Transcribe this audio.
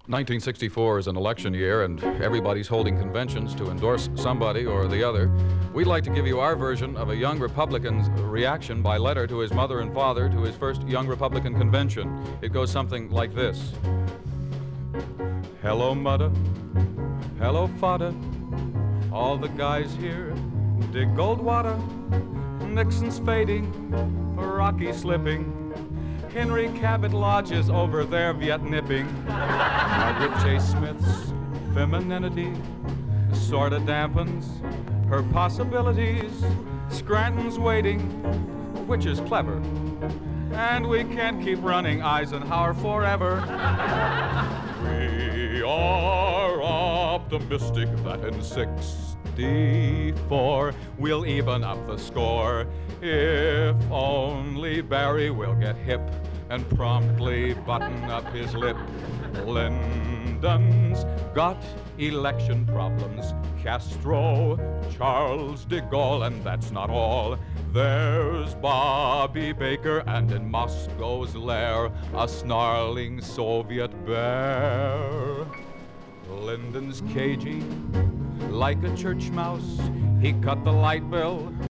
1964 is an election year, and everybody's holding conventions to endorse somebody or the other. We'd like to give you our version of a young Republican's reaction by letter to his mother and father to his first Young Republican convention. It goes something like this. Hello, mudda. Hello, fada. All the guys here dig Goldwater. Nixon's fading, Rocky slipping. Henry Cabot Lodge is over there Viet-nipping. Margaret Chase Smith's femininity sorta dampens her possibilities. Scranton's waiting, which is clever. And we can't keep running Eisenhower forever. We are optimistic that in 64 we'll even up the score. If only Barry will get hip and promptly button up his lip. Lyndon's got election problems. Castro, Charles de Gaulle, and that's not all. There's Bobby Baker, and in Moscow's lair, a snarling Soviet bear. Lyndon's cagey, like a church mouse. He cut the light bill